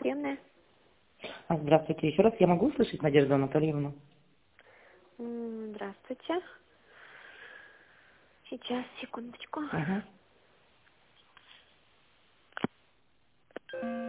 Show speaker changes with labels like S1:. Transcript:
S1: приемная.
S2: Здравствуйте еще раз. Я могу услышать Надежду Анатольевну?
S1: Здравствуйте. Сейчас, секундочку.
S2: Ага.